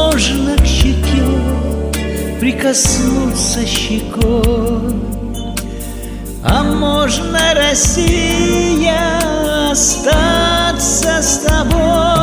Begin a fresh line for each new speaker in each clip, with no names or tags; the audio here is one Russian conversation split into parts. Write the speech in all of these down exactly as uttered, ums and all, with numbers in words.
можно к щеке прикоснуться щекой, а можно, Россия, остаться с тобой.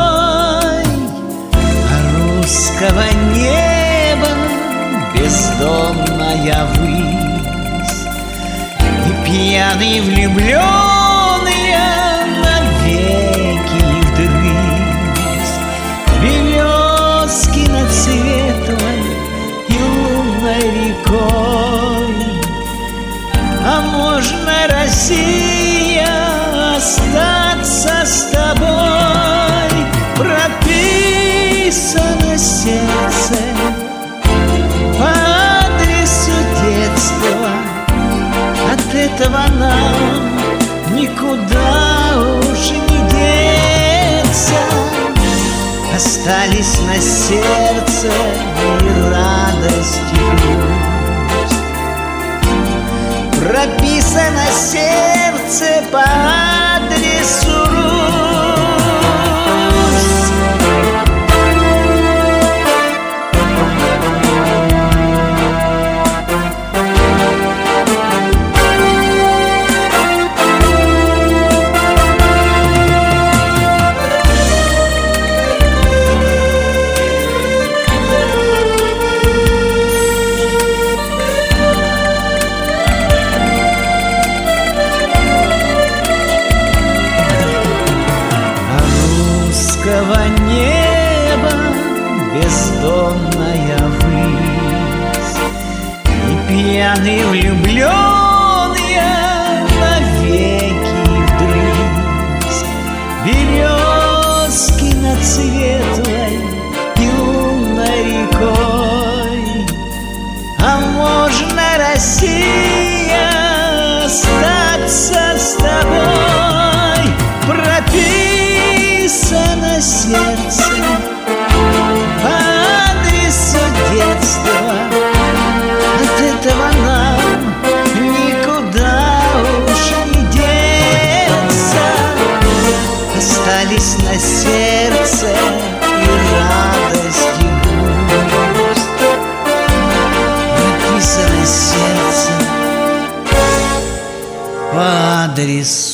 А русского неба бездонная высь, и пьяные влюбленные навеки вдрызг. Березки над светлой и лунной рекой, а можно, Россия, остаться с тобой. Прописано сердце по адресу детства, от этого нам никуда уж не деться. Остались на сердце и радость, и грусть. Прописано сердце по адресу Русь. Неба бездонная высь, и пьяные влюбленные навеки вдрызг. Березки над светлой и лунной рекой, а можно, Россия, остаться с тобой. Прописано сердце по адресу детства, от этого нам никуда уж не деться. Остались на сердце и радость, и грусть. Написано сердце по адресу